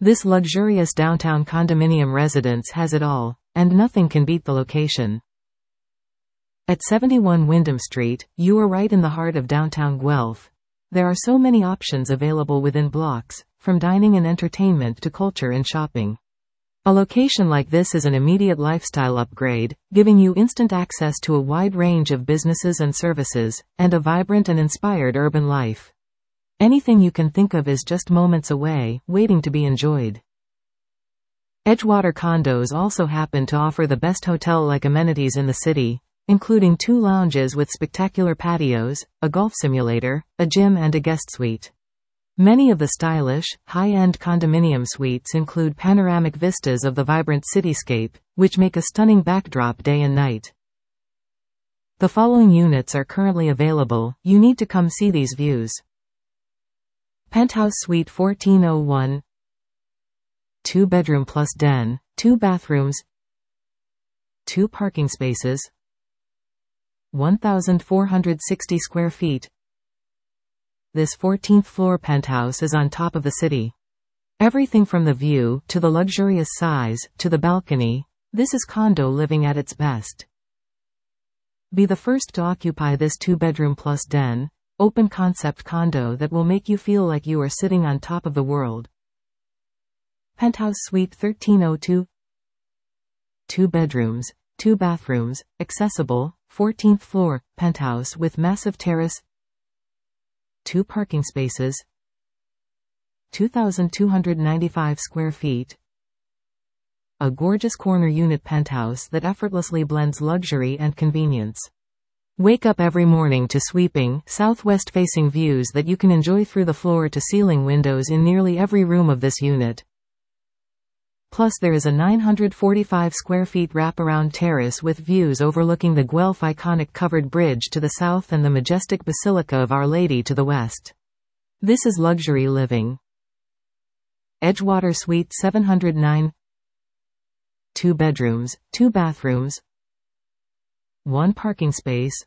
This luxurious downtown condominium residence has it all, and nothing can beat the location. At 71 Wyndham Street, you are right in the heart of downtown Guelph. There are so many options available within blocks, from dining and entertainment to culture and shopping. A location like this is an immediate lifestyle upgrade, giving you instant access to a wide range of businesses and services, and a vibrant and inspired urban life. Anything you can think of is just moments away, waiting to be enjoyed. Edgewater Condos also happen to offer the best hotel-like amenities in the city, including 2 lounges with spectacular patios, a golf simulator, a gym and a guest suite. Many of the stylish, high-end condominium suites include panoramic vistas of the vibrant cityscape, which make a stunning backdrop day and night. The following units are currently available. You need to come see these views. Penthouse Suite 1401, 2-bedroom plus den, 2 bathrooms, 2 parking spaces, 1,460 square feet. This 14th floor penthouse is on top of the city. Everything from the view, to the luxurious size, to the balcony, this is condo living at its best. Be the first to occupy this 2-bedroom plus den, open concept condo that will make you feel like you are sitting on top of the world. Penthouse Suite 1302, 2 bedrooms, 2 bathrooms, accessible, 14th floor, penthouse with massive terrace, 2 parking spaces, 2,295 square feet. A gorgeous corner unit penthouse that effortlessly blends luxury and convenience. Wake up every morning to sweeping, southwest-facing views that you can enjoy through the floor-to-ceiling windows in nearly every room of this unit. Plus there is a 945 square feet wraparound terrace with views overlooking the Guelph iconic covered bridge to the south and the majestic Basilica of Our Lady to the west. This is luxury living. Edgewater Suite 709, 2 bedrooms, 2 bathrooms, 1 parking space,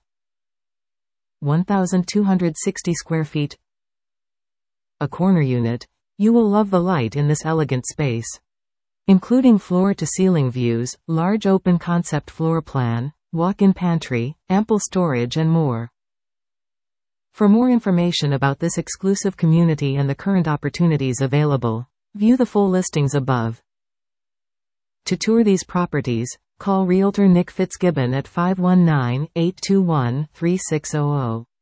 1,260 square feet. A corner unit. You will love the light in this elegant space. Including floor-to-ceiling views, large open concept floor plan, walk-in pantry, ample storage and more. For more information about this exclusive community and the current opportunities available, view the full listings above. To tour these properties, call Realtor Nick Fitzgibbon at 519-821-3600.